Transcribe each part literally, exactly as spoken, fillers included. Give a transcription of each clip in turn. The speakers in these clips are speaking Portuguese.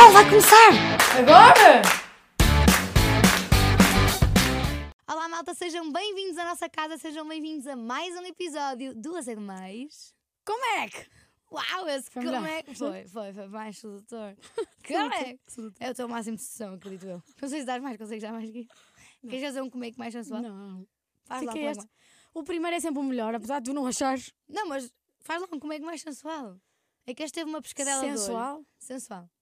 Já vai começar! Agora? Olá malta, sejam bem-vindos à nossa casa, sejam bem-vindos a mais um episódio do A Ser Mais. Como é que? Uau, esse Foi como melhor. é que foi? Foi, foi mais sedutor. Como é que? É o teu máximo de sessão, acredito eu. Não sei se dás mais, consegues dar mais que isso. Queres fazer um como é que mais sensual? Não. Faz lá, Fica faz este. lá. O primeiro é sempre o melhor, apesar de tu não achares Não, mas faz lá um como é que mais sensual. É que este teve uma pescadela de olho. sensual. Sensual.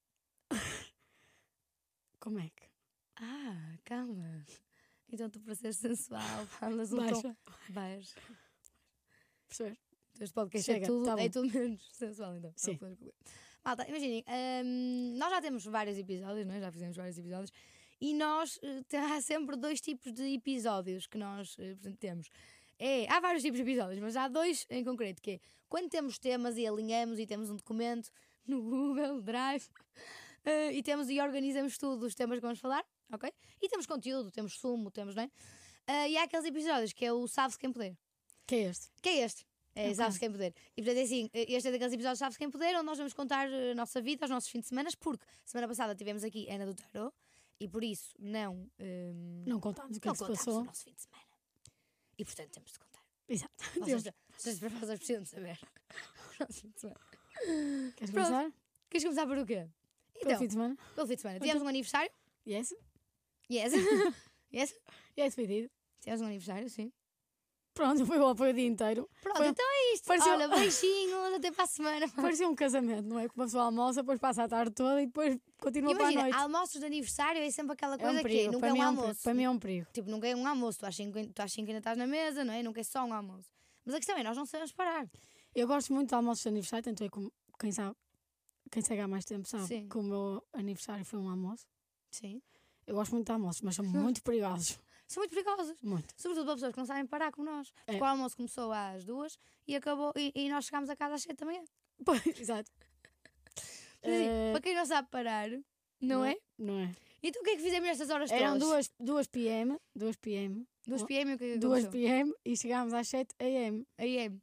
Como é que? Ah, calma. Então tu para ser sensual falas um tom Baixa. baixo. Percebes? Este podcast Chega, é tudo, tá bom. é tudo menos sensual, então. Sim. Não podemos concluir. Malta, imaginem, hum, nós já temos vários episódios, não é? Já fizemos vários episódios, e nós eh, te- há sempre dois tipos de episódios que nós eh, portanto, temos. É, há vários tipos de episódios, mas há dois em concreto, que é quando temos temas e alinhamos e temos um documento no Google Drive eh, e temos e organizamos tudo os temas que vamos falar, ok? E temos conteúdo, temos sumo, temos, não é? Ah, e há aqueles episódios que é o Sabe-se Quem Poder. Que é este? Que é este? É, Ok. Sabe-se Quem Poder. E portanto é assim, este é daqueles episódios Sabe-se Quem Poder, onde nós vamos contar a nossa vida, os nossos fins de semana, porque semana passada tivemos aqui Ana do Tarot e por isso não, hum, Não contámos o que é não que se contámos passou. o nosso fim de semana. E portanto temos de contar. Exato. Vocês, vocês, vocês precisam de saber. O nosso fim de semana. Queres Pronto. começar? Queres começar por o quê? Pelo Então, fim de semana? pelo fim de semana. Tivemos um aniversário? Yes? Yes. Yes. Yes, pedido. Tivemos um aniversário, sim. Pronto, foi, foi o dia inteiro. Pronto, Foi- então é isto. pareceu- Olha, beijinhos, até para a semana. Parecia um casamento, não é? Que uma pessoa almoça, depois passa a tarde toda e depois continua para a Imagina, noite. almoços de aniversário é sempre aquela É coisa um que perigo. nunca Para é um mim é um perigo. almoço. Para mim é um perigo. Tipo, nunca é um almoço, tu às cinco tu às cinco ainda estás na mesa, não é? Nunca é só um almoço. Mas a questão é, nós não sabemos parar. Eu gosto muito de almoços de aniversário, tanto é como quem sabe, quem segue há mais tempo sabe Sim. que o meu aniversário foi um almoço. Sim. Eu gosto muito de almoços, mas são muito perigosos. São muito perigosos. Muito. Sobretudo para pessoas que não sabem parar como nós. Porque É. o almoço começou às duas e acabou e, e nós chegámos a casa às sete da manhã. Pois, exato. Mas, assim, Eh, para quem não sabe parar, não é? Não é. Então o que é que fizemos nestas horas Eram todas? duas, duas p m, duas p m, duas p m e o que é que duas aconteceu? p m e chegámos às sete a m. A m.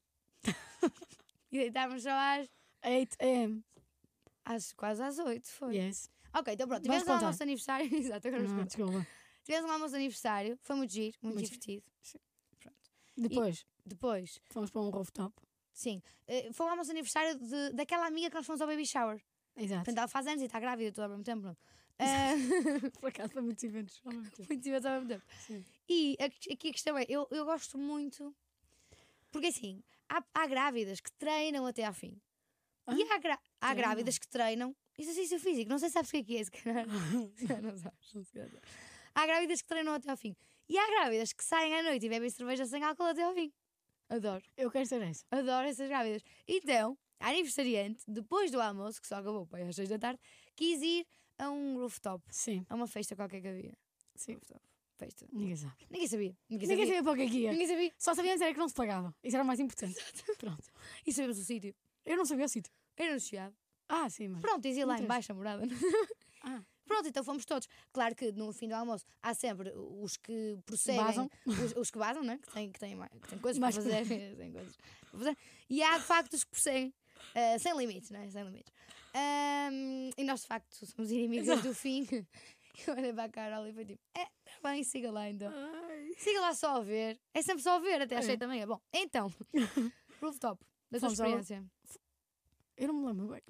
E deitámos só às, oito a m. às quase às oito, foi. Yes. Ok, então pronto, Vamos tivemos um contar. almoço de aniversário. Exato, agora vamos Não, contar. desculpa. Tivemos um almoço de aniversário, foi muito giro, muito, Muito divertido. Pronto. Depois, Depois, fomos para um rooftop. sim, eh, foi um almoço de aniversário de, daquela amiga que nós fomos ao baby shower. Exato. Portanto, ela faz anos e está grávida tudo ao mesmo tempo. Pronto. Ah, Por acaso, foi muitos eventos ao mesmo tempo. muito divertido ao mesmo tempo. Sim. E a- aqui a questão é, eu, eu gosto muito, porque assim, há, há grávidas que treinam até ao fim. Ah, E há, gra- há treinam? grávidas que treinam exercício físico. Não sei se sabes o que é que é, se calhar. Se calhar não sabes. não se calhar sabes. Há grávidas que treinam até ao fim. E há grávidas que saem à noite e bebem cerveja sem álcool até ao fim. Adoro. Eu quero ser essa. Adoro essas grávidas. Então, a aniversariante, depois do almoço, que só acabou para aí às seis da tarde, quis ir a um rooftop. Sim, A uma festa qualquer que havia. sim. Rooftop. Festa. Ninguém sabe. Ninguém sabia. Ninguém Ninguém sabia. sabia para o que é que ia. Ninguém sabia. Só sabíamos era que não se pagava. Isso era o mais importante. Pronto. E sabemos o sítio. Eu não sabia o sítio. Era no Chiado. Ah, sim, mas. Pronto, dizia lá Interessa. em baixo a morada. Ah, Pronto, então fomos todos. Claro que no fim do almoço há sempre os que prosseguem, Basam. Os, os que basam, né? que, têm, que, têm, mais- que têm coisas Mais para fazer, têm coisas para fazer. E há de facto os que prosseguem, ah, sem limites, né? Sem limites. Ahm, e nós de facto somos inimigos desde o fim. Eu olhei para a Carol e foi tipo: é, tá bem, siga lá então. ai. Siga lá só a ver. É sempre só a ver até às É. sete da manhã. Bom, então, rooftop, da tua Fomos ao- experiência. Eu não me lembro bem.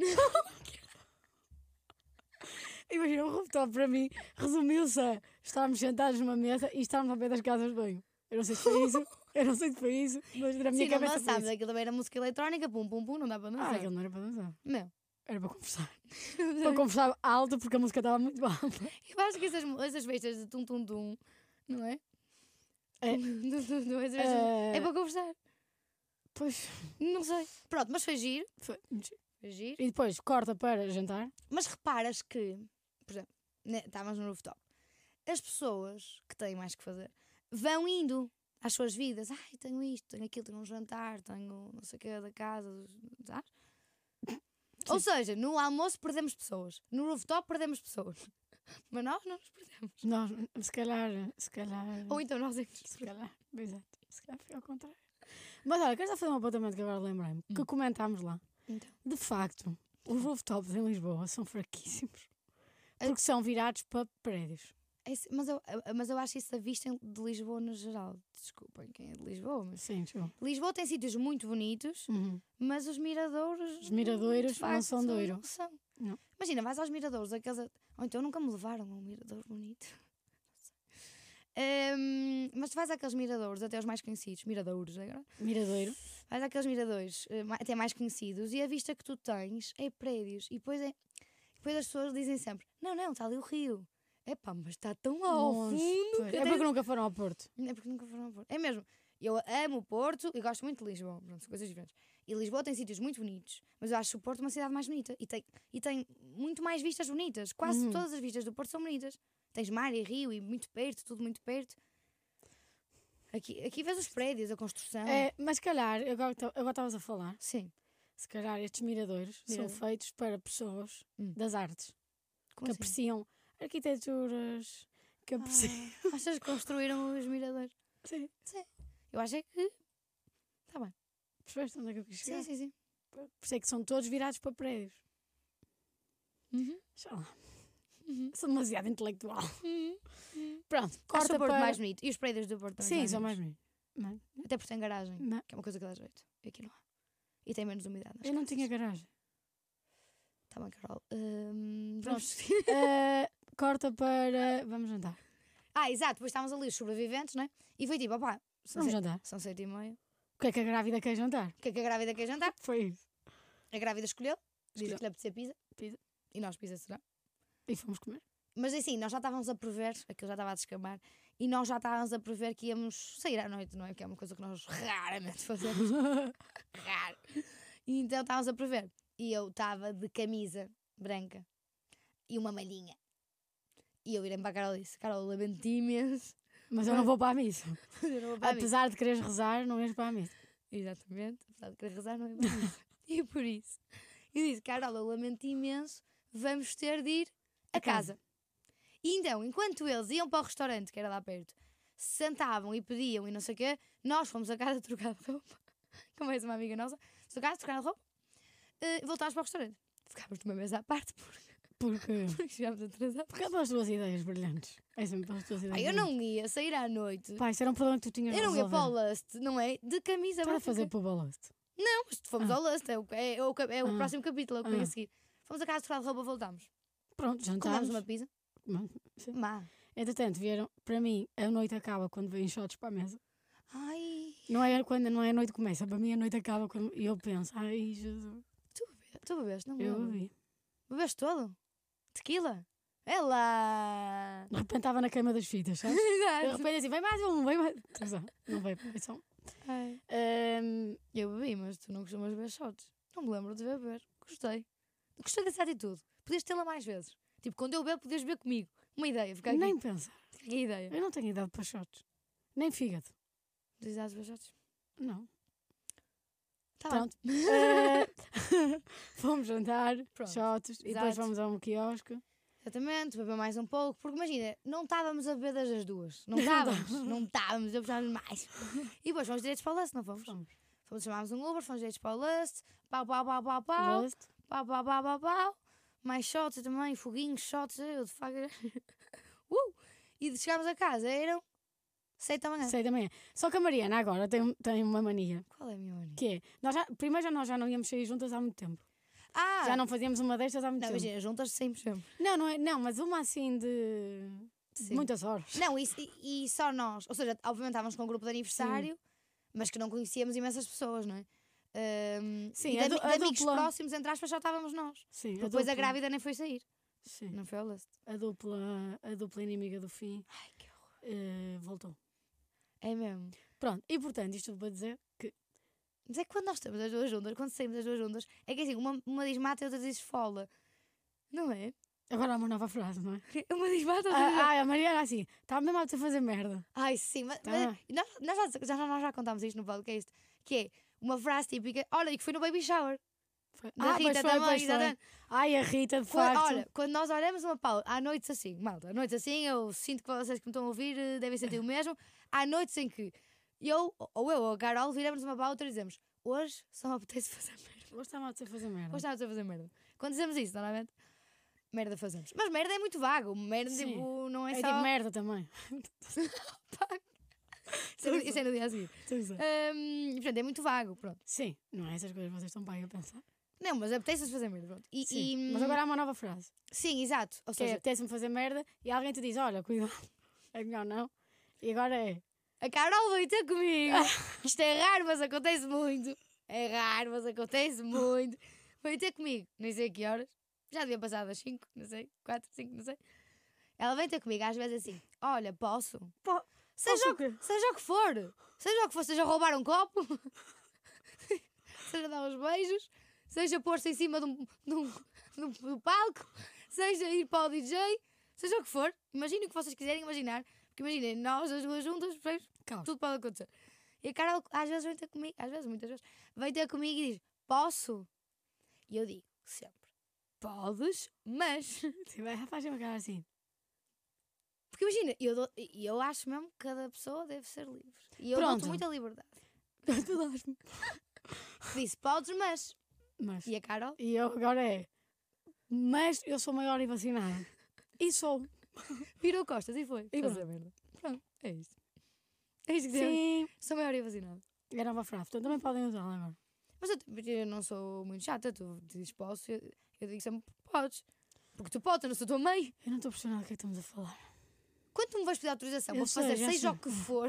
Imagina, o rooftop para mim resumiu-se a estarmos sentados numa mesa e estarmos ao pé das casas de banho. Eu não sei se foi isso, eu não sei se foi isso, mas na minha Sim, não cabeça foi dançámos, isso. aquilo também era música eletrónica, pum pum pum, não dá para Ah, dançar. aquilo não era para dançar. Meu. Era para conversar. Para conversar alto porque a música estava muito alta. Eu acho que essas, essas festas de tum tum tum, não é? É. Tum, tum, tum, essas festas- Eh, é para conversar. Pois, Não sei. Pronto, mas foi giro. foi. Foi giro. E depois corta para jantar. Mas reparas que, por exemplo, né, estávamos no rooftop. As pessoas que têm mais que fazer vão indo às suas vidas. Ai, tenho isto, tenho aquilo, tenho um jantar, tenho não sei o que da casa, sabes? Ou seja, no almoço perdemos pessoas, no rooftop perdemos pessoas. Mas nós não nos perdemos. Nós, se calhar, se calhar. Ou então nós é que nos Se perdemos. calhar, exato. Se calhar foi ao contrário. Mas olha, quero só fazer um apontamento que agora lembrei-me. Que comentámos lá. Então. De facto, os rooftops em Lisboa são fraquíssimos. Porque são virados para prédios. É, mas, eu, mas eu acho isso a vista de Lisboa no geral. Desculpem quem é de Lisboa, mas Sim, show. Lisboa tem sítios muito bonitos, Uhum. mas os miradouros. Os miradouros de não facto, são doiro. Não são. Não. Imagina, vais aos miradouros, aqueles. a- Ou então nunca me levaram a um miradouro bonito. Hum, mas tu vais àqueles miradouros, até os mais conhecidos, miradouros agora, Miradouro. vais àqueles miradouros eh, ma- até mais conhecidos e a vista que tu tens é prédios. E depois, é, depois as pessoas dizem sempre: não, não, está ali o rio. Epá, mas está tão ao Longe. fundo. Pois. que É até- porque nunca foram ao Porto. É porque nunca foram ao Porto. É mesmo. Eu amo o Porto e gosto muito de Lisboa. Pronto, são coisas diferentes. E Lisboa tem sítios muito bonitos, mas eu acho o Porto uma cidade mais bonita. E tem, e tem muito mais vistas bonitas. Quase Uhum. todas as vistas do Porto são bonitas. Tens mar e rio e muito perto, tudo muito perto. Aqui, aqui vês os prédios, a construção. É, mas se calhar, agora ta- agora estavas a falar, Sim. se calhar estes miradouros são Mirador. feitos para pessoas Hum. das artes Como que assim? apreciam arquiteturas, que apreciam. Ah, achas que construíram os miradores? Sim. Eu acho é que. Está bem. Percebeste onde é que eu quis chegar? Sim, sim, sim. Por isso é que são todos virados para prédios. Uhum. Sei lá, Uhum. sou demasiado intelectual. Uhum. Pronto, Acho corta o Porto para... mais bonito. E os prédios do Porto também Sim, são mais bonitos. bonitos. Mas- Até porque tem garagem, Não, que é uma coisa que dá jeito. E aqui não há. E tem menos umidade. nas eu não casas. tinha garagem. Tá bem, Carol. Hum, Pronto. vamos... Eh, corta para... Vamos jantar. ah, exato. Depois estávamos ali os sobreviventes, né? E foi tipo, opá, são, Vamos se... jantar. são sete e meia. O que é que a grávida quer jantar? O que é que a grávida quer jantar? Foi isso. A grávida escolheu. Disse Escolheu. que lhe apetecia pizza. Pizza. E nós pizza será. E fomos comer. Mas assim, nós já estávamos a prever, aquilo já estava a descamar, e nós já estávamos a prever que íamos sair à noite, não é? Que é uma coisa que nós raramente fazemos. Raro. E então estávamos a prever. E eu estava de camisa branca e uma malhinha. E eu virei para a Carol e disse: Carol, lamento imenso. Mas eu não vou para a missa. Eu não vou para a missa. Apesar de quereres rezar, não és para a missa. Exatamente, apesar de querer rezar, não é para a missa. E por isso, eu disse: Carol, eu lamento imenso, vamos ter de ir a A casa. casa. E então, enquanto eles iam para o restaurante, que era lá perto, se sentavam e pediam e não sei o quê, nós fomos a casa trocar de roupa. Como és uma amiga nossa, fomos a casa trocar de roupa eh, e voltámos para o restaurante. Ficámos numa mesa à parte porque, Porque... porque chegámos atrasados. Porque é pelas tuas ideias brilhantes. É sempre pelas tuas ideias Pá, eu brilhantes. não ia sair à noite. Pá, isso era um problema que tu tinhas Eu de não ia para o resolver. Lust, não é? De camisa Para branca. fazer para o balanço. Não, mas fomos Ah. ao Lust, é o, é, é o, é o Ah. próximo capítulo, é o que vem Ah. a seguir. Fomos a casa trocar de roupa, voltámos. Pronto, Comemos jantámos. uma pizza. Sim. Má. Entretanto, vieram, para mim, a noite acaba quando vêm shots para a mesa. Ai, Não é quando não é a noite que começa, para mim a noite acaba quando e eu penso, ai Jesus, tu, bebe, tu bebeste, não me eu lembro. bebi. Bebeste todo? Tequila? É lá! De repente estava na queima das fitas, sabes? De repente assim, vem mais um, vem mais. Atenção, não veio para só. Ai. Um, Eu bebi, mas tu não costumas beber shots. Não me lembro de beber. Gostei. Gostei dessa atitude. Podias tê-la mais vezes. Tipo, quando eu bebo, podias beber comigo. Uma ideia, fica aqui. nem pensar. Fica aqui a ideia. Eu não tenho idade para shots. Nem fígado. Precisas beber shots? Não. Tá bem. Pronto. Eh, fomos jantar, Pronto. shots, e depois Exato. fomos a um quiosque. Exatamente, beber mais um pouco. Porque imagina, não estávamos a beber das as duas. Não estávamos. não estávamos, eu precisava de mais. E depois fomos direitos para o Lust, não fomos? Fomos. Fomos chamámos um Uber, fomos direitos para o Lust. Pau, pau, pau, pau, pau. Lust. Pau, pau, pau, pau, pau. Mais shots também, foguinhos, shots. Eu de facto. uh! E chegámos a casa, eram sete da manhã. Sei da manhã. Só que a Mariana agora tem, tem uma mania. Qual é a minha mania? Que é, nós já, primeiro já nós já não íamos sair juntas há muito tempo. Ah! Já não fazíamos uma destas há muito Não, tempo. imagina, juntas sempre, sempre. Não, não, é, não, mas uma assim de Sim. muitas horas. Não, e, e, e só nós. Ou seja, obviamente estávamos com um grupo de aniversário, mas que não conhecíamos imensas pessoas, não é? Ahm, Sim, e a de, du- ami- a de amigos dupla- próximos, entre aspas, só estávamos nós. Sim, Depois a dupla- grávida nem foi sair. Sim, Não foi ao Lust. a dupla, a dupla inimiga do fim Ai, que horror. eh, voltou. É mesmo. Pronto, e portanto, isto tudo para dizer que Mas é que quando nós estamos as duas juntas, quando saímos as duas juntas, é que assim, uma, uma diz mata e outra diz esfola. Não é? agora há uma nova frase, não é? Uma diz mata, outra diz... Ah, ah, a Mariana assim, está mesmo a te fazer merda. Ai, sim, mas, Tá. mas nós, nós já, já, nós já contámos isto no podcast, que é uma frase típica, olha, e que foi no baby shower. Foi- Da ah, Rita pois foi, também, pois foi. exatamente. Ai, a Rita, de Quando, facto. olha, quando nós olhamos uma pausa, há noites assim, malta, há noites assim, eu sinto que vocês que me estão a ouvir eh, devem sentir o mesmo. Há noites em que eu, ou eu ou a Carol, viramos uma para a outra e dizemos: hoje só me apetece fazer merda. Hoje está-me a te fazer merda. Hoje está a fazer merda. Quando dizemos isso, normalmente. merda fazemos. Mas merda é muito vago. Merda, Sim. tipo, não é, É só... tipo merda também. Isso é no- Isso é no dia a seguir. Estou a dizer. Hum, portanto, é muito vago, pronto. Sim, não é essas coisas que vocês estão para aí a pensar. Não, mas apetece-se fazer merda, pronto. E, Sim. e, Mas agora há uma nova frase. Sim, exato. Ou Que é seja, apetece-me fazer merda e alguém te diz, olha, cuidado, é melhor não. E agora é, a Carol veio ter comigo. Isto é raro, mas acontece muito. É raro, mas acontece muito. Veio ter comigo, nem sei a que horas. Já devia passar das cinco, não sei, quatro, cinco, não sei. Ela vem ter comigo às vezes assim: olha, posso? Po- Seja, posso o, o quê? seja o que for. Seja o que for, seja roubar um copo, seja dar uns beijos, seja pôr-se em cima de um, de um- de um- do palco, seja ir para o D J, seja o que for. Imaginem o que vocês quiserem imaginar. Porque imaginem, nós as duas juntas, percebes? Caos. Tudo pode acontecer. E a Carol às vezes vem ter comigo, às vezes, muitas vezes, vem ter comigo e diz: posso? E eu digo sempre: podes, mas. Sim, vai, faz uma cara assim. Porque imagina, eu, dou- eu acho mesmo que cada pessoa deve ser livre. E eu Pronto. dou-te muita liberdade. Tu dás-me. Disse: podes, mas. Mas, E a Carol? e eu agora é, mas eu sou maior e vacinada. E sou. Virou costas e foi. E Fazer pronto. merda. Pronto, é isso. É isso que temos. Sim. Sou maior e vacinada. É nova frase, portanto também podem usá-la agora. Mas eu, eu não sou muito chata. Tu dizes posso, eu, eu digo sempre podes. Porque tu podes, eu não sou tua mãe. Eu não estou a perceber nada do que é que estamos a falar. Quando tu me vais pedir autorização Eu para sei, fazer já seja sei. o que for,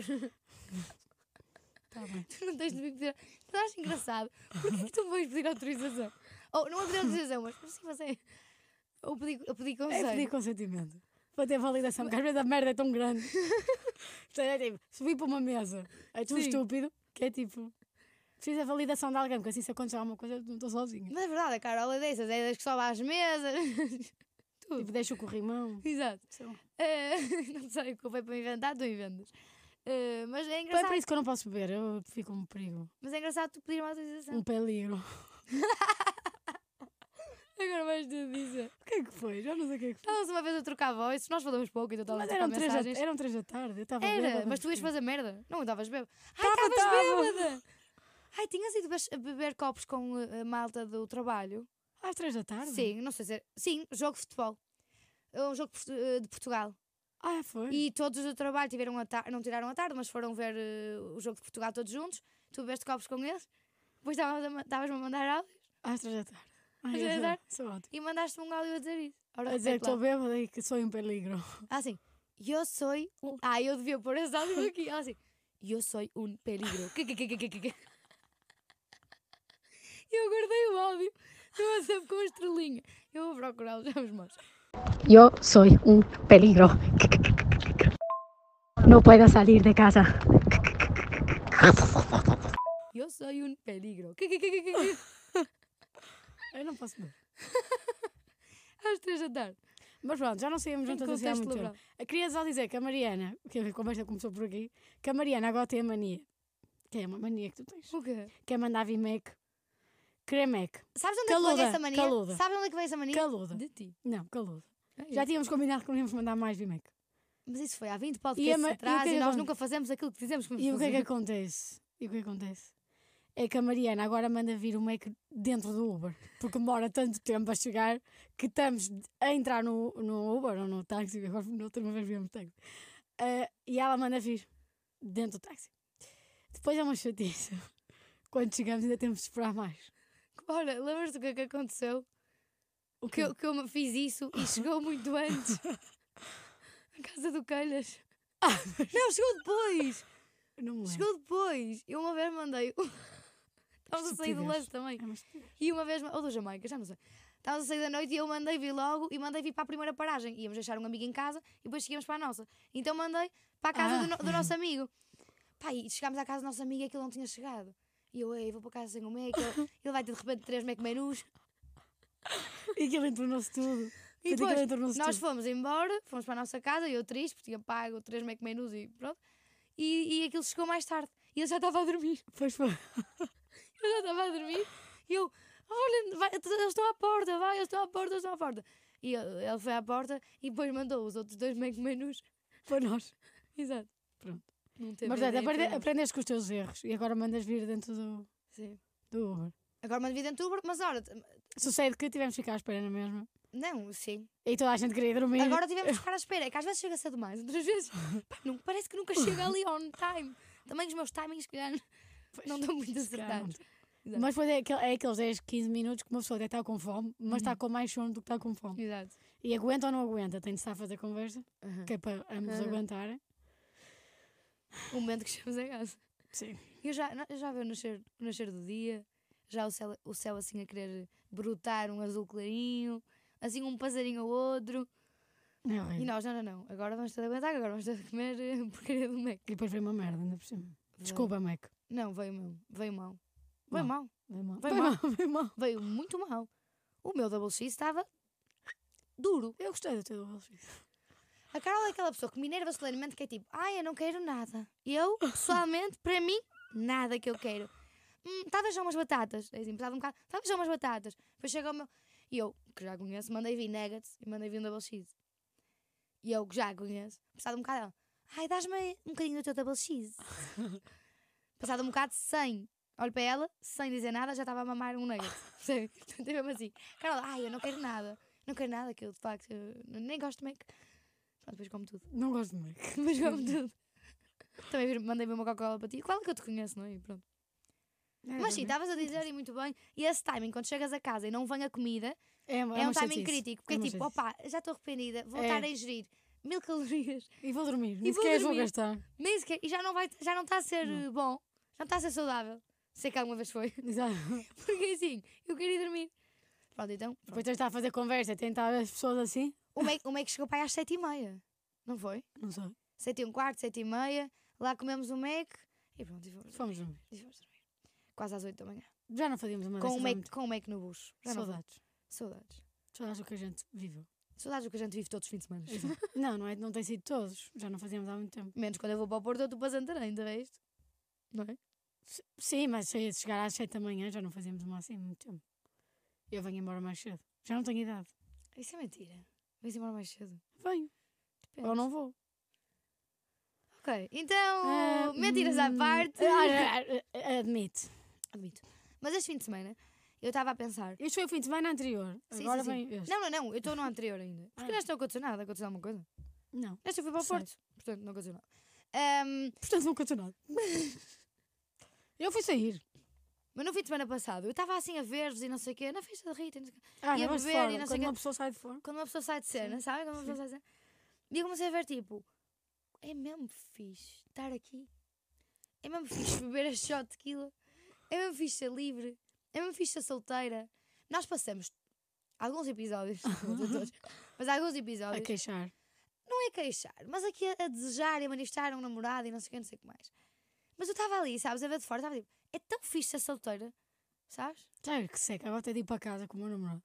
Tá bem. tu não tens de me pedir. Tu achas engraçado? Porquê que tu me vais pedir autorização? Ou não é pedir autorização, mas sim fazer. Ou pedir, ou pedir É conselho. pedir consentimento. Para ter validação, porque às vezes a merda é tão grande. Portanto, é tipo, subir para uma mesa, é tão Sim. estúpido, que é tipo, precisa da validação de alguém, porque assim se acontecer alguma coisa, eu não estou sozinha. Mas é verdade, a Carol é dessas, é das que sobe às mesas. Tudo. Tipo, deixa o corrimão. Exato. Sei lá. Eh, não sei o que eu veio para inventar, tu inventas. Eh, mas é Então é engraçado. por isso que eu não posso beber, eu fico um perigo. Mas é engraçado tu pedir uma autorização. Um peligro. Agora vais te dizer. O que é que foi? Já não sei o que é que foi. Estávamos uma vez a trocar voz, nós falamos pouco, então estávamos Mas a trocar eram três, da, mensagens. eram três da tarde, eu estava Era, bêbada, mas tu ias porquê? fazer merda. Não estavas bêbada. Ai, Tava, estavas tava. bêbada! Ai, tinhas ido bes- beber copos com eh, a malta do trabalho? Às três da tarde? Sim, não sei se era. Sim, jogo de futebol. É um jogo de Portu- eh, de Portugal. Ah, foi? E todos do trabalho tiveram a tarde, não tiraram a tarde, mas foram ver eh, o jogo de Portugal todos juntos. Tu bebeste copos com eles. Depois estavas a ma- estavas-me a mandar áudios Às três da tarde. Ai, Às três da eu tarde? sei, sou ótimo. e mandaste-me um áudio a dizer isso. Ora, A dizer repete que lá. estou bêbada e que sou um peligro. Ah, sim. Eu sou um. Ah, eu devia pôr esse áudio aqui. Ela assim. Eu sou um peligro. Que, que, que, que, que, que, que. Eu guardei o áudio. Eu WhatsApp com a estrelinha. Eu vou procurá-lo, já vos mostro. Yo soy un peligro. No puedo salir de casa. Eu sou um peligro. Que, que, que, que, que, que. Eu não posso beber. Às três da tarde. Mas pronto, já não saímos Em juntas assim há contexto muito laboral. tempo. Queria só dizer que a Mariana, que a conversa começou por aqui, que a Mariana agora tem a mania, que é uma mania que tu tens, O quê? que é mandar vir Mac, querer Mac. Sabes onde é que Caluda, vem essa mania? caluda. Sabes onde é que vem essa mania? Caluda. De ti. Não, caludo. É Já isso. tínhamos combinado que não íamos mandar mais vir Mac. Mas isso foi há vinte E a podcasts ma- e o atrás que e, é que nós acon- nunca fazemos aquilo que dizemos que vamos E o que é que fazer. acontece? E o que acontece? É que a Mariana agora manda vir o Mac dentro do Uber, porque demora tanto tempo a chegar que estamos a entrar no, no Uber ou no táxi, agora na outra vez viemos táxi, Ah, e ela manda vir dentro do táxi. Depois é uma chatice. Quando chegamos ainda temos de esperar mais. Olha, lembras-te do que é que aconteceu? O Que eu, que eu me fiz isso e chegou muito antes. A casa do Calhas. Não, chegou depois. Não me lembro. Chegou depois. Eu uma vez mandei. Estávamos a sair do Estupidez. lance também. É uma estupidez. E uma vez. Ou da Jamaica, já não sei. Estávamos a sair da noite e eu mandei vir logo e mandei vir para a primeira paragem. Íamos deixar um amigo em casa e depois seguimos para a nossa. Então mandei para a casa Ah. do, no- do nosso amigo. Pá, e chegámos à casa do nosso amigo e aquilo não tinha chegado. E eu, ei, vou para casa sem o Mac. Ele, ele vai ter de repente três Mac menus. E aquilo entornou-se tudo. E Portanto, aquilo depois entornou-se nós tudo. fomos embora, fomos para a nossa casa, eu triste, porque tinha pago três Mac menus e pronto. E, e aquilo chegou mais tarde. E ele já estava a dormir. Pois foi. Eu já estava a dormir. E eu, olha, vai, eles estão à porta, vai, eles estão à porta, eles estão à porta. E ele ele foi à porta e depois mandou os outros dois Mac menus. Foi nós. Exato. Pronto. Não teve Mas olha, ideia aprende- para nós. aprendeste com os teus erros e agora mandas vir dentro do, Sim. do Uber. Agora mando vir dentro do Uber, mas olha, t- Sucede que tivemos que ficar à espera na mesma. Não, sim. E toda a gente queria dormir. Agora tivemos que ficar à espera. É que às vezes chega cedo demais, outras vezes pá, não, parece que nunca chega ali on time. Também os meus timings, se calhar, não dão muito acertados. Exato. Mas depois é, aquele, é aqueles dez, quinze minutos que uma pessoa até está com fome, mas está Uhum. com mais sono do que está com fome. Exato. E aguenta ou não aguenta, tem de estar a fazer conversa, Uhum. que é para ambos Uhum. aguentarem. O momento que chegamos a casa. Sim. Eu já, eu já vejo o nascer, o nascer do dia, já o céu, o céu assim a querer brotar um azul clarinho, assim um passarinho ao outro. É E horrível. nós, não, não, não, agora vamos ter de aguentar, agora vamos ter de comer eh, porcaria do Mac. E depois veio uma merda, ainda por cima. Desculpa, Mac. Não, veio mal, veio mal. Veio Mal. mal, Veio mal. Veio Veio mal. mal, veio mal. veio muito mal. O meu double cheese estava duro. Eu gostei do teu double cheese. A Carol é aquela pessoa que me enerva solenemente que é tipo, ai, eu não quero nada. E eu, pessoalmente, para mim, nada que eu quero. Hum, talvez já umas batatas. É assim, precisava um bocado, talvez já umas batatas. Depois chega o meu. E eu, que já conheço, mandei vir nuggets e mandei vir um double cheese. E eu, que já conheço, precisava um bocado dela. Ai, dás-me um bocadinho do teu double cheese. Passado um bocado, sem. Olho para ela, sem dizer nada, já estava a mamar um nugget. Então, mesmo assim. Carol, ai, eu não quero nada. Não quero nada, que eu, de facto, eu nem gosto de Mac. Pronto, depois como tudo. Não gosto de Mac. Depois como tudo. Também vir- mandei vir uma Coca-Cola para ti. Claro que eu te conheço, não é? E pronto. É, Mas sim, também. estavas a dizer e muito bem. E esse timing, quando chegas a casa e não vem a comida, É, é, uma- um uma timing chatice. crítico. Porque é, uma tipo, chatice. opá, já estou arrependida, vou É. estar a ingerir mil calorias, E vou dormir. E Nem vou sequer as vou dormir. gastar. nem sequer, e já não, vai, já não está a ser Não. eh, bom, já não está a ser saudável. Sei que alguma vez foi. Exato. Porque assim, eu queria ir dormir. Pronto, então. Depois Pronto. tens de estar a fazer conversa, tentar as pessoas assim. O Mac, o Mac chegou para aí às sete e meia. Não foi? Não sei. Sete e um quarto, sete e meia. Lá comemos o Mac e pronto, e fomos, Fomos dormir. e fomos dormir. Quase às oito da manhã. Já não fazíamos uma Com o, dessas há Mac, muito com o Mac no bucho. Já não- Saudades. Saudades. Saudades do que a gente viveu. Saudades do que a gente vive todos os fins de semana. Exato. não, não, é, não tem sido todos. Já não fazíamos há muito tempo. Menos quando eu vou para o Porto, eu estou para Santarém, ainda é isto? Não é? S- Sim, mas se chegar às sete da manhã já não fazíamos uma assim há muito tempo. Eu venho embora mais cedo. Já não tenho idade. Isso é mentira. Vais embora mais cedo. Venho. Depende. Ou não vou. Ok, então, Ah, mentiras à hum, parte. ah, ah, ah, Admito. Admito. Mas este fim de semana, eu estava a pensar. Isto foi o fim de semana anterior. Sim, Agora sim, sim. vem este. Não, não, não, eu estou no anterior ainda. Porque Ah. nesta não aconteceu nada, aconteceu alguma coisa. Não. Nesta eu fui para o Sei. Porto, portanto não aconteceu nada. Ahm, Portanto, não aconteceu nada. Eu fui sair. mas no fim de semana passado, eu estava assim a ver-vos e não sei o quê, na festa da Rita, não sei o quê. Ah, Ia não, mas de beber fora. e não sei Quando quê. uma pessoa sai de fora. Quando uma pessoa sai de cena, sabe? Quando uma pessoa sai de cena. E eu comecei a ver, tipo, é mesmo fixe estar aqui. É mesmo fixe beber a shot de tequila. É mesmo fixe ser livre. É mesmo fixe ser solteira. Nós passamos alguns episódios, não vou dizer todos, mas alguns A episódios, queixar. não é queixar, mas aqui a, a desejar e a manifestar um namorado e não sei o que, não sei o que mais. Mas eu estava ali, sabes, a ver de fora, estava tipo, é tão fixe ser solteira, sabes? Sabe que seca. Agora tenho de ir para casa com o meu namorado.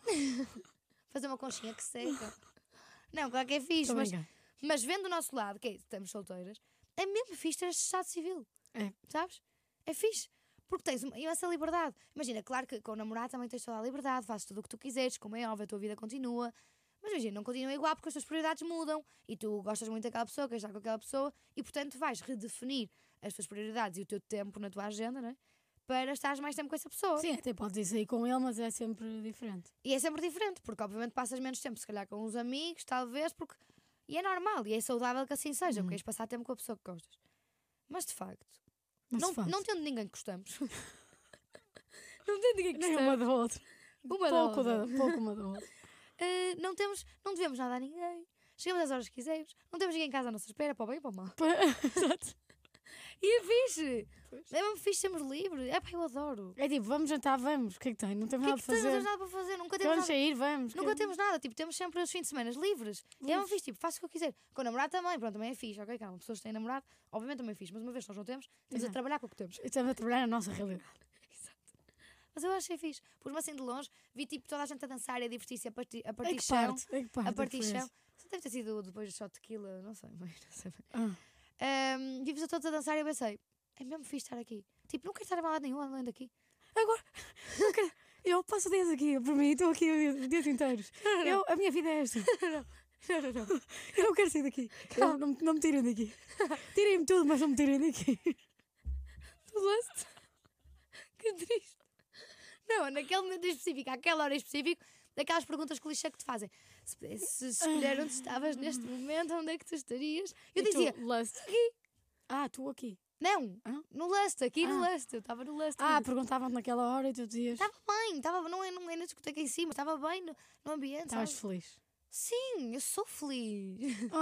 Fazer uma conchinha que seca. Não, claro que é fixe, Estou a mas, brincar. mas vendo do nosso lado, que é, estamos solteiras, é mesmo fixe ter este estado civil. É. Sabes? É fixe. Porque tens uma imensa liberdade. Imagina, claro que com o namorado também tens toda a liberdade, fazes tudo o que tu quiseres, como é óbvio, a tua vida continua. Mas imagina, não continua igual porque as tuas prioridades mudam e tu gostas muito daquela pessoa, queres estar com aquela pessoa e, portanto, vais redefinir as tuas prioridades e o teu tempo na tua agenda, não é? Para estares mais tempo com essa pessoa. Sim, até podes ir sair com ele, mas é sempre diferente. E é sempre diferente, porque obviamente passas menos tempo, se calhar com uns amigos, talvez, porque. E é normal, e é saudável que assim seja, Uhum. porque queres passar tempo com a pessoa que gostas. Mas de facto, Mas não, de facto, não tendo ninguém que gostamos. não tendo ninguém que nem gostamos. uma da outra. Uma da pouco, outra. da, pouco uma da outra. Eh, não temos, não devemos nada a ninguém. Chegamos às horas que quisermos. Não temos ninguém em casa à nossa espera, para o bem e para o mal. Exato. E é fixe. Pois. É mesmo fixe, sermos livres. É pá, eu adoro. É tipo, vamos jantar, vamos. O que é que tem? Não temos O que é nada que para temos? Não fazer. temos nada para fazer. Nunca temos Vamos nada. sair, vamos. Nunca Que- temos nada, tipo, temos sempre os fins de semana livres. E é mesmo Livres. fixe, tipo, faço o que eu quiser. Com o namorado também, pronto, também é fixe, ok? Calma, pessoas que têm namorado, obviamente também é fixe, mas uma vez que nós não temos, temos a Exato. trabalhar com o que temos. Estamos a trabalhar na nossa realidade. Mas eu achei fixe. Pus-me assim de longe, vi tipo toda a gente a dançar e a divertir-se a partir, a É partir que chão. parte. É que parte. A partir é que foi chão. esse. Só deve ter sido depois do shot de tequila, não sei, mas não sei bem. Ah. Um, Vi-vos a todos a dançar e eu pensei, é mesmo fixe estar aqui. Tipo, não quero estar a lado nenhum além daqui. Agora, não quero- eu passo dias aqui, por mim, estou aqui os dias inteiros. Eu, a minha vida é esta. Não, não, não. Eu não quero sair daqui. Eu, não, não me tirem daqui. Tirem-me tudo, mas não me tirem daqui. Tu leste? Que triste. Não, naquele momento em específico, àquela hora em específico, daquelas perguntas clichê que te fazem. Se pudesses escolher onde estavas neste momento, onde é que tu estarias? Eu E tu, dizia, Lust? aqui. Ah, tu aqui. Não, Hã? no Lust, aqui no Ah. Lust. Eu estava no Lust. Ah, perguntavam-te naquela hora e tu dizias. Estava bem, estava, não, é, não é na discoteca em cima, estava bem no, no ambiente. Estavas sabe? feliz. Sim, eu sou feliz.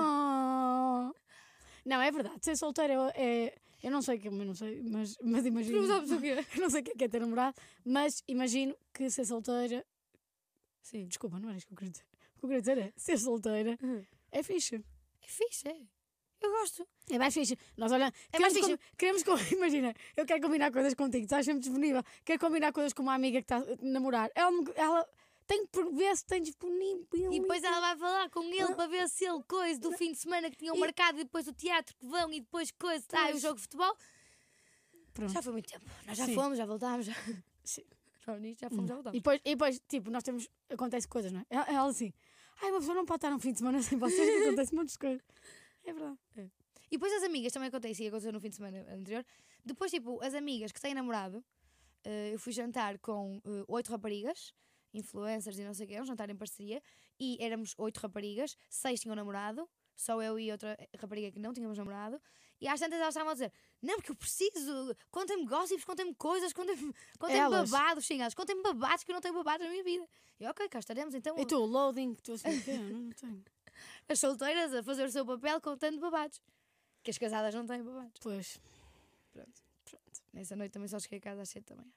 Oh. Não, é verdade. Ser solteira é. é- eu não sei como, eu não sei, mas, mas imagino. Não sabes o quê? Eu não sei o que é, que é ter namorado, mas imagino que ser solteira. Sim. Desculpa, não era isso que eu queria dizer. O que eu queria dizer é ser solteira Uhum. é fixe. É fixe, é. Eu gosto. É mais fixe. Nós olha, É mais queremos, fixe. com- queremos com- imagina, eu quero combinar coisas contigo, estás sempre disponível. Quero combinar coisas com uma amiga que está a namorar. Ela, me- ela tem que ver se tem disponível. E depois ela vai falar com ele para ver se ele coisa do fim de semana que tinham E- marcado e depois o teatro que vão e depois coisa, tá, e o Pois. jogo de futebol. Pronto. Já foi muito tempo. Nós já Sim. fomos, já voltámos. Já, Sim. já, nisto, já fomos, já E voltámos. depois, e depois, tipo, nós temos. Acontece coisas, não é? Ela, ela assim. Ai, uma pessoa não pode estar um fim de semana sem vocês, que acontece muitas coisas. É verdade. E depois as amigas também acontece, e aconteceu no fim de semana anterior. Depois, tipo, as amigas que têm namorado, eh, eu fui jantar com eh, oito raparigas, influencers e não sei o quê, um jantar em parceria, e éramos oito raparigas, seis tinham namorado, só eu e outra rapariga que não tínhamos namorado, e às tantas elas estavam a dizer: não, porque eu preciso, contem-me gossips, contem-me coisas, contem-me contem Elas? babados, sim, elas, contem-me babados que eu não tenho babados na minha vida. E ok, cá estaremos então. E tu, loading, tu assim, o quê? Não, não tenho. As solteiras a fazer o seu papel contando babados. Que as casadas não têm babados. Pois. Pronto. Pronto. Nessa noite também só cheguei a casa às sete da manhã.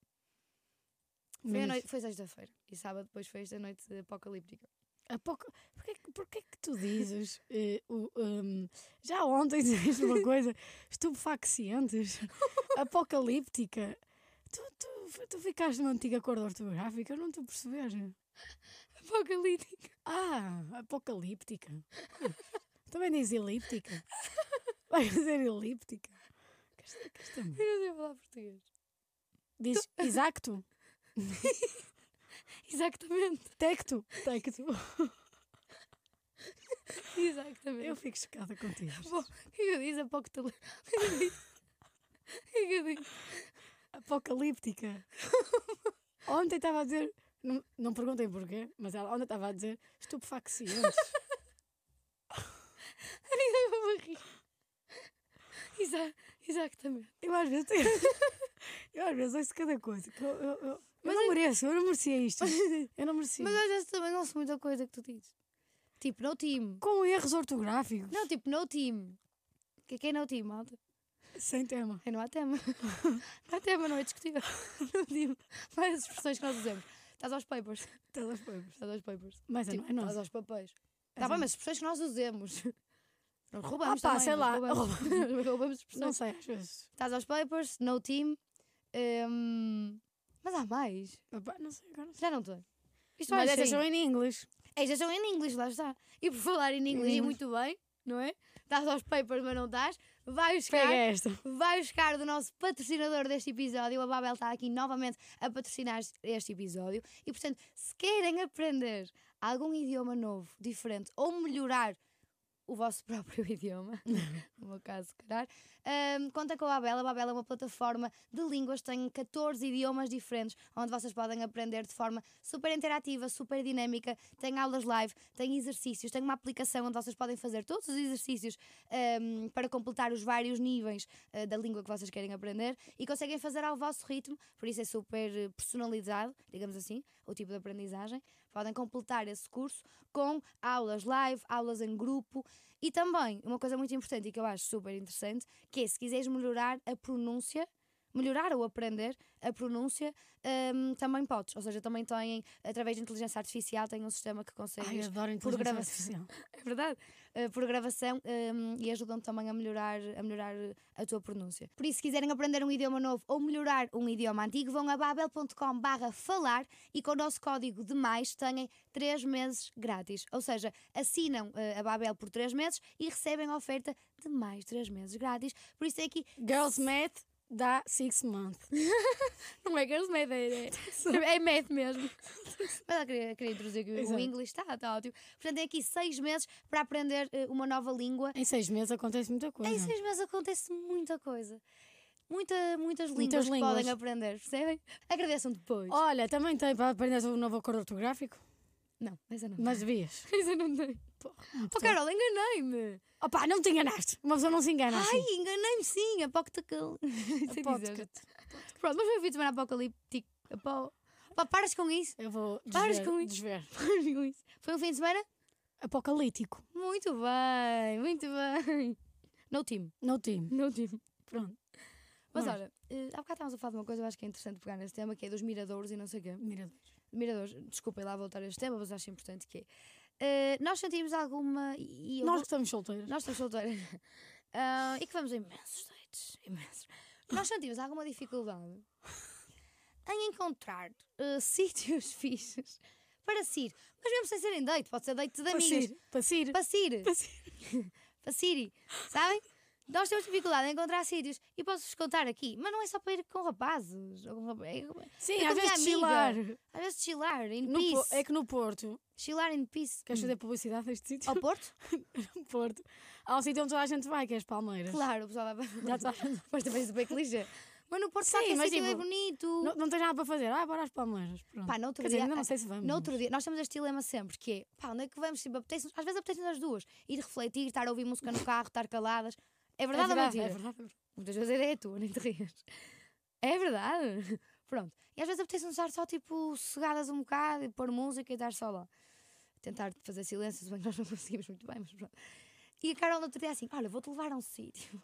Foi, a Mas- noite, foi sexta-feira. E sábado depois foi esta noite apocalíptica. Há pouco. Porquê, que- porquê que tu dizes. eh, o, hum, já ontem dizeste uma coisa. Estupefacientes. Apocalíptica. Tu, tu, tu ficaste numa antiga cor ortográfica. Eu não estou a perceber. Apocalíptica. Ah, apocalíptica. Também diz elíptica. Vai dizer elíptica. Que esta- que esta- Eu não sei falar português. Diz exacto. Exatamente. Tecto. Tecto. Exatamente. Eu fico chocada contigo. Bom, o que eu disse? Apocalíptica. O que eu disse? Apocalíptica. Ontem estava a dizer. Não, não perguntei porquê, mas ela ontem estava a dizer estupefacientes. Eu vou rir. Exa exatamente. Eu às vezes tenho... Eu às vezes ouço cada coisa. Que eu, eu, eu, eu Mas não é- mereço, eu não merecia isto. Eu não merecia. Mas às vezes também ouço muita coisa que tu dizes. Tipo, no team. Com erros ortográficos. Não, tipo, no team. O que é que é no team, malta? Sem tema. É, não há tema. Não há tema, não é discutível. No team. Várias expressões que nós usamos. Estás aos papers. Estás aos papers. Estás aos papers. Mas Tipo, não é estás nosso. aos papéis. Está Exato. bem, mas expressões que nós usemos. Nós roubamos Ah, pá, também. sei nós lá. Roubamos, roubamos expressões. Não sei, às vezes. Estás aos papers, no team. hum, mas há mais. Opa, não sei, agora não sei. Já não tem. Isto Mas vai essas assim. são em inglês. Estas são em inglês, lá está. E por falar em inglês, e muito bem, não é? Estás aos papers, mas não estás. Vai buscar, Pega esta. vai buscar do nosso patrocinador deste episódio. A Babel está aqui novamente a patrocinar este episódio. E, portanto, se querem aprender algum idioma novo, diferente, ou melhorar o vosso próprio idioma, no meu caso, se calhar, um, conta com a Babel. A Babel é uma plataforma de línguas, tem catorze idiomas diferentes, onde vocês podem aprender de forma super interativa, super dinâmica. Tem aulas live, tem exercícios, tem uma aplicação onde vocês podem fazer todos os exercícios um, para completar os vários níveis uh, da língua que vocês querem aprender e conseguem fazer ao vosso ritmo, por isso é super uh, personalizado, digamos assim, o tipo de aprendizagem. Podem completar esse curso com aulas live, aulas em grupo e também, uma coisa muito importante e que eu acho super interessante, que é se quiseres melhorar a pronúncia, melhorar ou aprender a pronúncia, hum, também podes. Ou seja, também têm, através de inteligência artificial, tem um sistema que consegue. Ai, adoro por inteligência gravação. artificial. É verdade. Uh, por gravação um, e ajudam-te também a melhorar, a melhorar a tua pronúncia. Por isso, se quiserem aprender um idioma novo ou melhorar um idioma antigo, vão a babel ponto com barra falar e com o nosso código de mais têm três meses grátis. Ou seja, assinam uh, a Babel por três meses e recebem a oferta de mais três meses grátis. Por isso é aqui. Girls Math dá six months. Não é Girls Math, é, é, é Math mesmo. Mas ela queria, queria introduzir aqui o Exato. inglês, está tá ótimo. Portanto, é aqui seis meses para aprender uh, uma nova língua. Em seis meses acontece muita coisa. Em seis meses acontece muita coisa. muita, muitas línguas Muitas que línguas. podem aprender, percebem? Agradeçam depois. Olha, também tem para aprender o novo acordo ortográfico, Não, essa não. mas devias. Essa não tem. Oh, Carol, enganei-me. Opá, não te enganaste. Uma pessoa não se engana Ai, assim. enganei-me sim. Apoctacal. Podcast. Pronto, mas foi um fim de semana apocalíptico. Apo... Pá, paras com isso. Eu vou Paras desver, com isso. desver. Paras com isso. Foi um fim de semana? Apocalíptico. Muito bem, muito bem. No team. No time. No team. Pronto. Mas Mas- olha, eh, há bocado estávamos a falar de uma coisa, eu acho que é interessante pegar nesse tema, que é dos miradores e não sei o quê. Miradores. Miradores, desculpem lá voltar a este tema, mas acho importante que é. eh, nós sentimos alguma. E eu Nós vou- que estamos solteiros. Nós estamos solteiras. Ah, e que vamos a imensos dates. Imensos. Nós sentimos alguma dificuldade em encontrar eh, sítios fixos para se ir. Mas mesmo sem serem date, pode ser date de Para amigas. Cir. Para Cir. Para se ir. Para Cir. Para Siri, sabem? Nós temos dificuldade em encontrar sítios e posso-vos contar aqui, mas não é só para ir com rapazes. Ou com rap- é- Sim, é com a às minha vezes de amiga. chilar. Às vezes chilar, in No Po- peace. é que no Porto, Chilar in peace. queres Hum. fazer publicidade deste sítio? Ao Porto? No Porto. Há um sítio onde toda a gente vai, que é as Palmeiras. Claro, o pessoal vai Já está. Mas também super clichê. Mas no Porto Sim, sabe que esse mas sítio é tipo, bonito. Não, não tens nada para fazer. Ah, bora às Palmeiras. Pronto. Pá, no outro Quer dizer, dia, ainda não sei se vamos. no outro mas- dia, nós temos este dilema sempre, que é, pá, onde é que vamos? Tipo, apetece, às vezes apetece-nos as duas. Ir refletir, estar a ouvir música no carro, estar caladas. É É verdade, verdade, ou é mentira? verdade. Muitas vezes a ideia é tua, nem te rias. É verdade. Pronto. E às vezes apetece-nos estar só, tipo, sossegadas um bocado e pôr música e estar só lá. Tentar fazer silêncio, se bem que nós não conseguimos muito bem, mas pronto. E a Carol no outro dia assim, olha, vou-te levar a um sítio.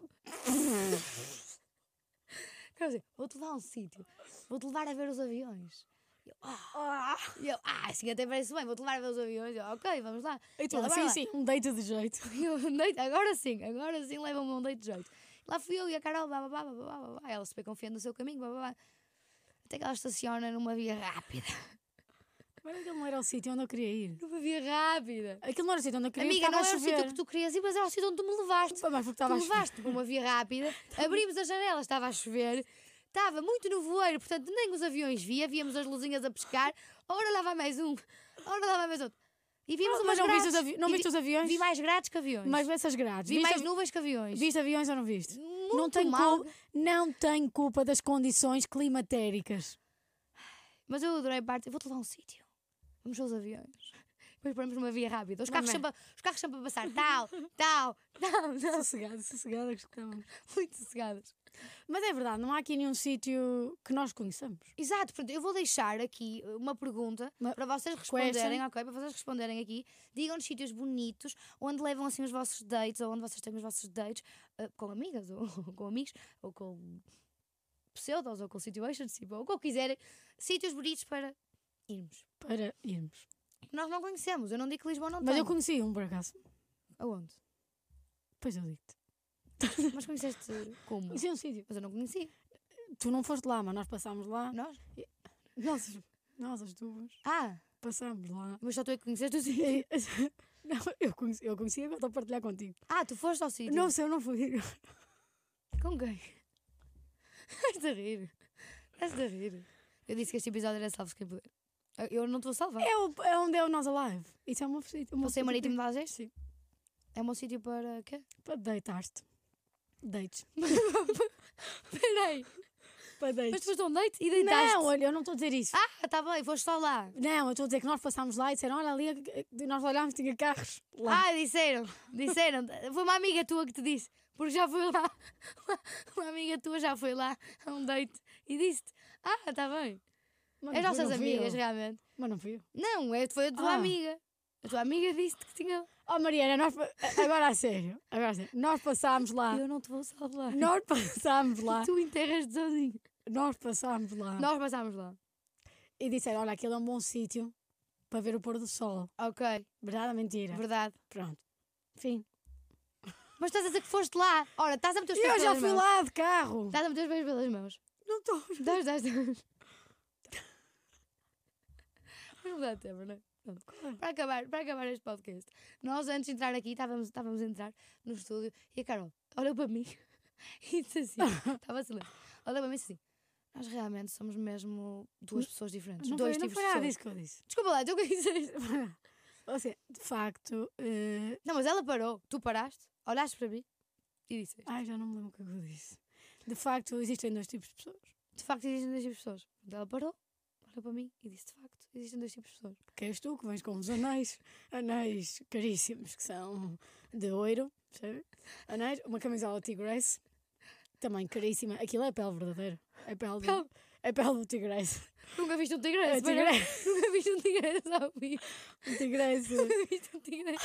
Quer dizer, vou-te levar a um sítio. Vou-te levar a ver os aviões. E eu, ah, e eu, ah, assim até parece bem, vou-te levar a ver os aviões. Eu, ok, vamos lá. E tu, Ela, sim, "Bora lá." sim, um date de jeito. E eu, um date, agora sim, agora sim levam-me a um date de jeito. Lá fui eu e a Carol, blá, blá, blá, blá, blá, blá, blá. Ela super confiante no seu caminho, blá, blá, blá. Até que ela estaciona numa via rápida. Mas aquilo não era o sítio onde eu queria ir. Numa via rápida. Aquilo não era o sítio onde eu queria ir. Amiga, não estava a era o sítio chover. que tu querias ir, mas era o sítio onde tu me levaste. Pá, mas porque Tu estava a me chover. levaste para uma via rápida, abrimos as janelas, estava a chover, estava muito no voeiro, portanto nem os aviões via, víamos as luzinhas a pescar. Ora lá vai mais um, ora lá vai mais outro. E vimos Ah, umas mas não viste grades. os, avi... não E viste vi- os aviões? Vi mais grades que aviões. Mas vê essas grades. Vi viste, mais avi- nuvens que aviões. viste aviões ou não viste? Muito não, tem mal. cul- não tem culpa das condições climatéricas. Mas eu adorei a parte, eu vou-te levar a um sítio. Vamos aos aviões. Depois paramos numa via rápida. Os carros, Mamãe. sempre, a- os carros sempre a passar. Tal, tal, tal, tal. Sossegada, sossegada que estamos. Muito sossegadas. Mas é verdade, não há aqui nenhum sítio que nós conheçamos. Exato, portanto, eu vou deixar aqui uma pergunta Uma para vocês responderem, question. ok? Para vocês responderem aqui. Digam-nos sítios bonitos onde levam assim os vossos dates ou onde vocês têm os vossos dates eh, com amigas ou, com amigos ou com pseudos ou com situations, tipo, ou com o que quiserem. Sítios bonitos para irmos. Para irmos. Nós não conhecemos, eu não digo que Lisboa não Mas tem. eu conheci um por acaso. Aonde? Pois eu digo-te. Mas conheceste como? Conheci um sítio. Mas eu não conheci. Tu não foste lá, mas nós passámos lá. Nós? Nós, nós as duas, Ah, passámos lá. mas só tu é que conheceste o sítio. E- Não, eu conheci, eu conheci agora estou a partilhar contigo. Ah, tu foste ao sítio. Não sei, eu não fui. Com quem? Estás a rir. Estás a rir. Eu disse que este episódio era salvo quem puder. Eu- Eu não te vou salvar. É, o, é onde é o Nós Alive. Isso é uma sítio. Você é marítimo de Algés? Sim. É o meu sítio para quê? Para deitar-te. Dates. Espera aí. Para Mas dates. tu foste a um date e deitaste? Não, olha, eu não estou a dizer isso. Ah, tá bem, foste só lá. Não, eu estou a dizer que nós passámos lá e disseram: olha ali, e nós olhámos e tinha carros lá. Ah, disseram, disseram. Foi uma amiga tua que te disse. Porque já foi lá. Uma amiga tua já foi lá a um date e disse-te: ah, tá bem. Mas As não fui- nossas não fui amigas, eu. realmente. Mas não fui eu. Não, é, foi a tua Ah. amiga. A tua amiga disse-te que tinha. Oh Mariana, nós, pa- agora a sério, agora a sério, nós passámos lá, Eu não te vou salvar. nós passámos lá, Tu enterras-te sozinho. nós passámos lá Nós passámos lá. e disseram: olha, aquilo é um bom sítio para ver o pôr do sol. Ok, Verdade ou mentira? verdade. Pronto. Enfim. Mas estás a dizer que foste lá. Ora, estás a meter os Eu pés já pelas fui mãos. lá de carro. Estás a meter os pés pelas mãos. Não estou. Estás, estás, estás. Vamos mudar de tema, não é? Pronto. Para acabar, para acabar este podcast, nós antes de entrar aqui, estávamos, estávamos a entrar no estúdio e a Carol olhou para mim e disse assim: estava silêncio. Olhou para mim e disse assim: nós realmente somos mesmo duas pessoas diferentes. Não dois foi, não tipos foi de nada pessoas. disso que eu disse. Desculpa lá, tu o que disseste? Ou seja, de facto. eh, Não, mas ela parou. Tu paraste, olhaste para mim e disseste: Ai, já não me lembro o que eu disse. De facto, existem dois tipos de pessoas. De facto, existem dois tipos de pessoas. Ela parou, olhou para mim e disse: de facto, existem dois tipos de pessoas. Que és tu que vens com os anéis, anéis caríssimos, que são de ouro, percebe? Anéis, uma camisola Tigrace, também caríssima. Aquilo é pele verdadeira. É pele, Pele. do, é pele do Tigrace. Nunca viste um É tigre? Tigrace. Nunca viste um tigre ao vivo. Um Tigrace. Nunca viste um tigre.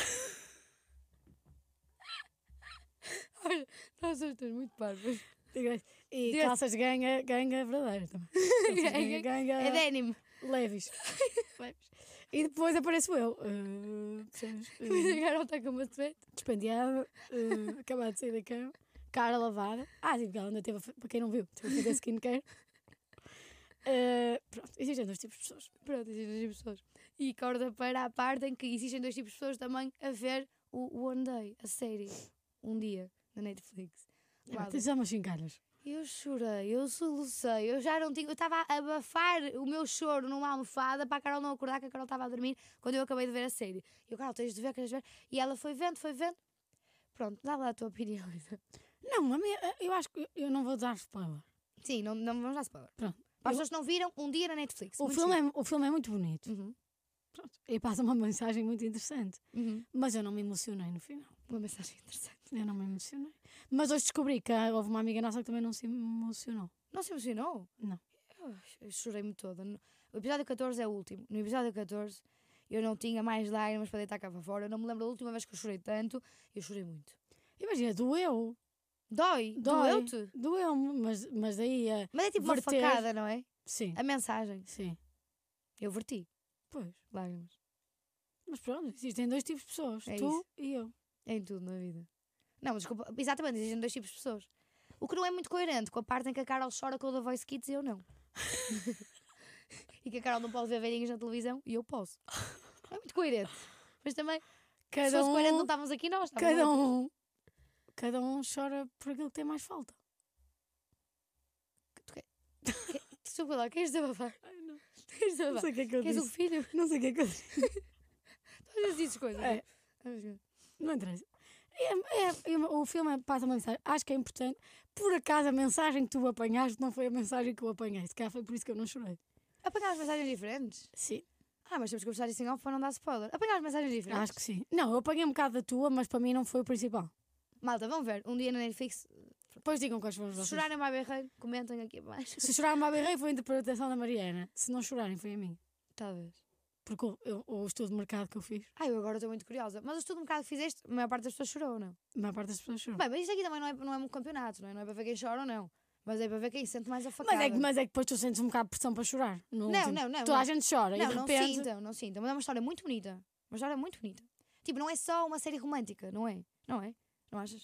Olha, nós somos todos muito parvos. Tigrace. E Tigrace. calças de ganga, ganga verdadeira também. Calças de ganga, É denim. leves. leves. E depois apareço eu. Uh, percebes? Mas Uh, agora está com uma suéte. despenteada, uh, acabado de sair da cama, cara lavada. Ah, sim, porque ela ainda teve, a fa- para quem não viu, teve a fazer skincare. Uh, pronto, existem dois tipos de pessoas. Pronto, existem dois tipos de pessoas. E corta para a parte em que existem dois tipos de pessoas também a ver o One Day, a série. Um dia, na Netflix. Ah, Uau. tens já umas chincalhas. Eu chorei, eu solucei, eu já não tinha. Eu estava a abafar o meu choro numa almofada para a Carol não acordar, que a Carol estava a dormir quando eu acabei de ver a série. E eu, Carol, tens de ver, queres ver? E ela foi vendo, foi vendo. Pronto, dá lá a tua opinião. Não, a minha, eu acho que eu não vou dar spoiler. Sim, não, não vamos dar spoiler. Pronto. Para as Eu- pessoas que não viram, um dia na Netflix. o, muito filme giro. é, o filme é muito bonito. Uhum, Pronto, e passa uma mensagem muito interessante. uhum. Mas eu não me emocionei no final. Uma mensagem interessante. Eu não me emocionei. Mas hoje descobri que houve uma amiga nossa que também não se emocionou. Não se emocionou? Não. Eu, eu chorei-me toda. No- O episódio catorze é o último. No episódio catorze eu não tinha mais lágrimas para deitar cá para fora. Eu não me lembro da última vez que eu chorei tanto. Eu chorei muito. Imagina, doeu. Dói? Dói. Doeu-te? Doeu-me, mas, mas daí a. Mas é tipo uma Verter. facada, não é? Sim, A mensagem. sim. Eu verti Pois. lágrimas. Mas pronto, existem dois tipos de pessoas. É tu isso. e eu. É em tudo na vida. Não, mas desculpa. Exatamente, existem dois tipos de pessoas. O que não é muito coerente com a parte em que a Carol chora com o The Voice Kids e eu não. E que a Carol não pode ver velhinhas na televisão e eu posso. Não é muito coerente. Mas também, se Cada fosse coerente, não um, estávamos aqui nós. estávamos cada outros. um. Cada um chora por aquilo que tem mais falta. Desculpa lá, queres desabafar? Ai, não. Queres Não desabafar? sei o que é que eu Queres o disse. filho? Não sei o que é que eu disse. Tu dizes coisas. É. Não interessa. É, é- é- o filme passa uma mensagem. Acho que é importante. Por acaso a mensagem que tu apanhaste não foi a mensagem que eu apanhei. Se calhar foi por isso que eu não chorei. Apanhar as mensagens diferentes? Sim, Ah, mas temos que conversar assim off para não dar spoiler. Apanhar as mensagens diferentes? acho que sim. Não, eu apanhei um bocado da tua, mas para mim não foi o principal. Malta, vão ver. Um dia na Netflix. Depois digam quais foram os Se vossos. chorarem mais berreiro, comentem aqui abaixo. Se choraram uma berrei foi a interpretação da Mariana. Se não chorarem foi a mim. Talvez. Porque o, eu- o estudo de mercado que eu fiz, Ai, eu agora estou muito curiosa. Mas o estudo um bocado que fizeste, a maior parte das pessoas chorou ou não? a maior parte das pessoas chorou. Bem, mas isto aqui também não é, não é um campeonato, não é? Não é para ver quem chora ou não. Mas é para ver quem sente mais a facada. Mas é, que, mas é que depois tu sentes um bocado de pressão para chorar. No Não, último. não, não, Toda não. a gente chora Não, e de não repente. sintam, não sintam. Mas é uma história muito bonita. Uma história muito bonita. Tipo, não é só uma série romântica, não é? Não é? Não achas?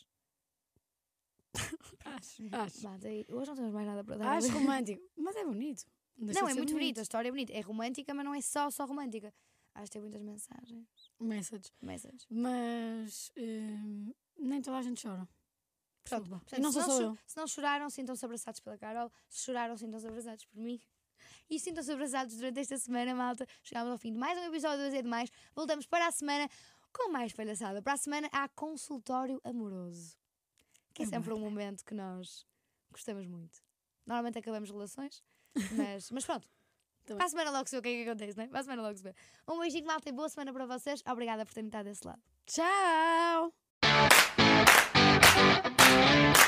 Acho, acho. Bah, daí- hoje não temos mais nada para dar. Acho romântico. Mas é bonito. deixa Não, de é ser muito bonita. A história é bonita. É romântica, mas não é só, só romântica. Acho que tem muitas mensagens. Message. Messages. Mas hum, nem toda a gente chora. Pronto, Desculpa. portanto, E não se, sou não só cho- eu. se não choraram, sintam-se abraçados pela Carol. Se choraram, sintam-se abraçados por mim. E sintam-se abraçados durante esta semana, malta. Chegámos ao fim de mais um episódio do Azeite Demais. Voltamos para a semana com mais palhaçada. Para a semana há consultório amoroso. Que é É sempre um momento que nós gostamos muito. Normalmente acabamos relações, mas, mas pronto. Tá bem. Para a semana logo se vê o que é que acontece, não é? Para a semana logo se vê. Um beijinho, malta, e boa semana para vocês. Obrigada por terem estado desse lado. Tchau!